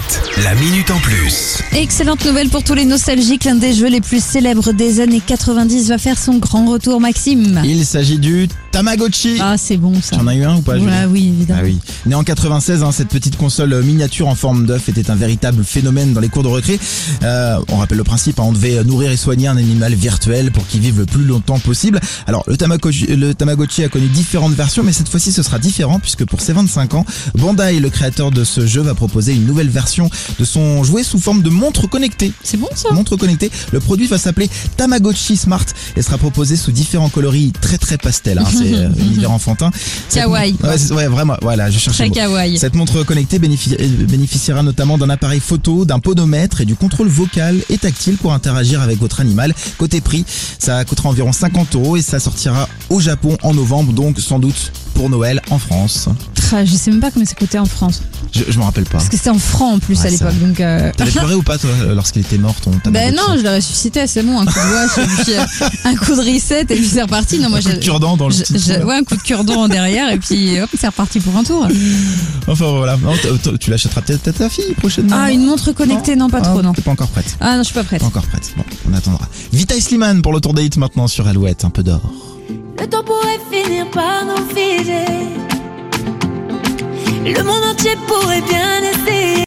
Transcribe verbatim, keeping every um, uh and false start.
Alouette, la minute en plus. Excellente nouvelle pour tous les nostalgiques. L'un des jeux les plus célèbres des années quatre-vingt-dix va faire son grand retour, Maxime. Il s'agit du Tamagotchi. Ah, c'est bon ça. T'en as eu un ou pas? Julie? Ouais, oui, évidemment. Ah oui. Né en quatre-vingt-seize, hein, cette petite console miniature en forme d'œuf était un véritable phénomène dans les cours de récré. Euh, on rappelle le principe, hein, on devait nourrir et soigner un animal virtuel pour qu'il vive le plus longtemps possible. Alors le Tamagotchi, le Tamagotchi a connu différentes versions, mais cette fois-ci ce sera différent puisque pour ses vingt-cinq ans, Bandai, le créateur de ce jeu, va proposer une nouvelle version de son jouet sous forme de montre connectée. C'est bon ça. Montre connectée. Le produit va s'appeler Tamagotchi Smart et sera proposé sous différents coloris très très pastel. Hein. C'est euh, univers enfantin. Cette Kawaii. mon- Ouais, c'est- ouais, vraiment. Voilà, je cherchais Très le mot. kawaii. Cette montre connectée bénéficie- bénéficiera notamment d'un appareil photo, d'un podomètre et du contrôle vocal et tactile pour interagir avec votre animal. Côté prix, ça coûtera environ cinquante euros et ça sortira au Japon en novembre, donc sans doute pour Noël en France. Ah, je sais même pas combien ça coûtait en France. Je, je me rappelle pas. Parce que c'était en francs en plus Ouais, à c'est l'époque. vrai. Donc, euh... T'avais pleuré ou pas toi lorsqu'il était mort ton Tamagotchi? Ben non, je l'ai ressuscité, c'est bon. Un coup de doigt, et puis, euh, un coup de reset et puis c'est reparti. Non, moi, Un coup de j'ai- cure-dent dans le je- petit je- trou, là. ouais, un coup de cure-dent en derrière et puis hop, c'est reparti pour un tour. Enfin voilà. Non, t- t- tu l'achèteras peut-être à ta fille prochainement. Ah, une montre connectée, non, pas trop, Ah, non. T'es pas encore prête. Ah non, je suis pas prête. Pas encore prête. Bon, on attendra. Vita et Slimane pour le tour des hits maintenant sur Alouette, un peu d'or. Le temps pourrait finir par nous figer. Le monde entier pourrait bien essayer.